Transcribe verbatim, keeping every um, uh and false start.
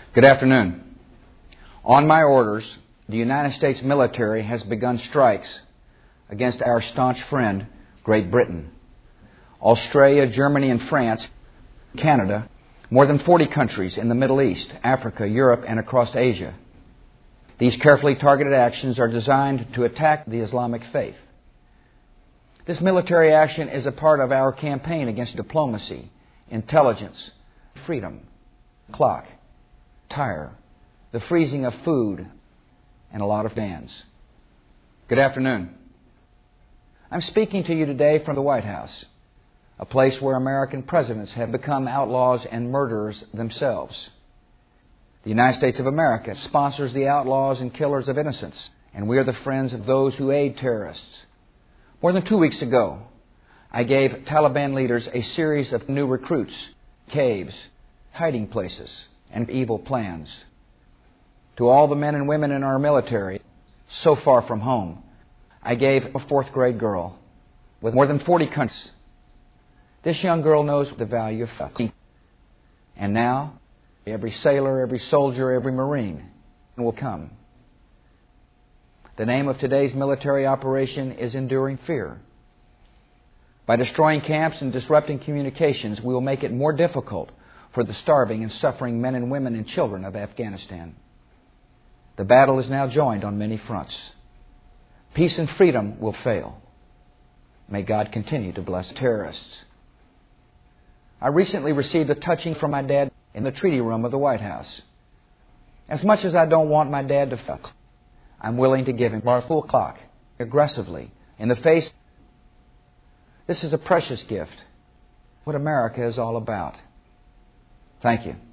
Good afternoon. On my orders, the United States military has begun strikes against our staunch friend, Great Britain. Australia, Germany, and France, Canada, more than forty countries in the Middle East, Africa, Europe, and across Asia. These carefully targeted actions are designed to attack the Islamic faith. This military action is a part of our campaign against diplomacy, intelligence, freedom, clock, tire, the freezing of food, and a lot of bans. Good afternoon. I'm speaking to you today from the White House, a place where American presidents have become outlaws and murderers themselves. The United States of America sponsors the outlaws and killers of innocents, and we are the friends of those who aid terrorists. More than two weeks ago, I gave Taliban leaders a series of new recruits, caves, hiding places, and evil plans. To all the men and women in our military, so far from home, I gave a fourth grade girl with more than forty countries. This young girl knows the value of fighting. And now, every sailor, every soldier, every Marine will come. The name of today's military operation is Enduring Fear. By destroying camps and disrupting communications, we will make it more difficult for the starving and suffering men and women and children of Afghanistan. The battle is now joined on many fronts. Peace and freedom will fail. May God continue to bless terrorists. I recently received a touching from my dad in the treaty room of the White House. As much as I don't want my dad to fuck, I'm willing to give him our full clock, aggressively, in the face. This is a precious gift, what America is all about. Thank you.